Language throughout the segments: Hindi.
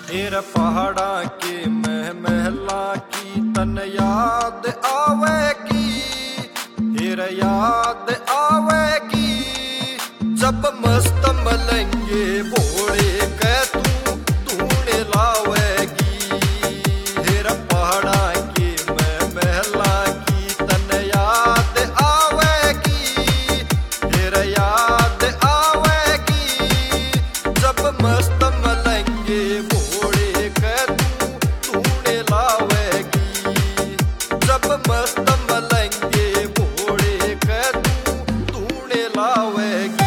हेर पहाड़ा के महला की तन याद आवेगी, हेर याद आवेगी जब मस्त मलंगे भोले के तू ढूंढ लावेगी। हेर पहाड़ा के महला की तन याद आवेगी, हेर याद आवेगी जब मस्त मलंगे भोले के तू ढूंढ लावेगी। जब मस्त मलंगे भोले के तू ढूंढ लावेगी।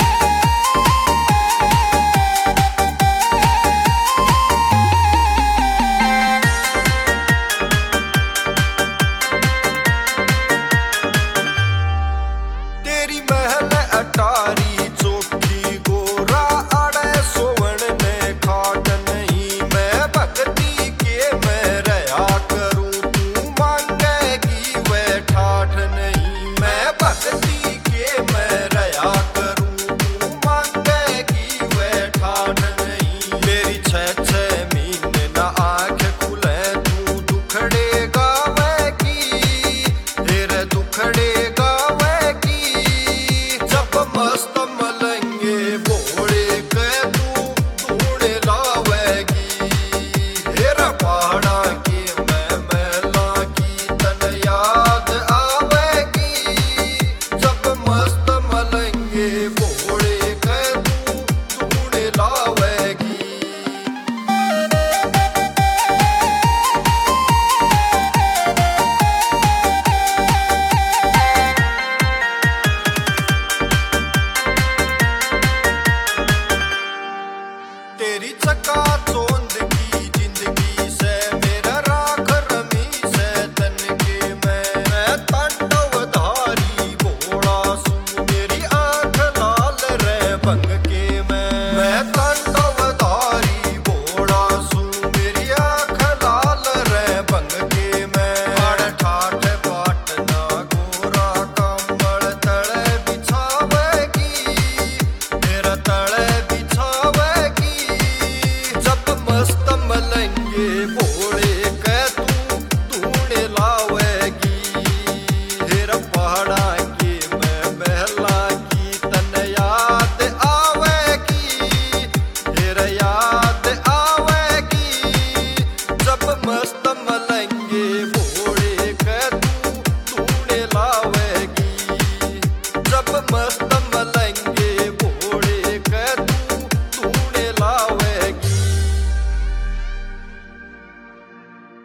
तेरी महल अटारी चौकी गोरा अड़े सोवन में खाट नहीं। मैं भक्ति के मैं रहा करूं तू मांगेगी वह ठाठ नहीं। मैं भक्ति के मैं रहा करूं तू मांगेगी वह ठाठ नहीं। मेरी 6 महीने ना आंख खुले तू दुखड़े गावेगी, तेरे दुखड़े गावेगी जब मस्त मलंगे भोले के तू ढूंढ लावेगी। हेरा पहाड़ा की महला की तन याद आवेगी जब मस्त मलंगे भोले के तू ढूंढ लावेगी। तेरी चकाचौंध की जिंदगी से मेरा राख रमी से तन के मैं तांडवधारी भोला सू। मेरी आंख लाल रे भंग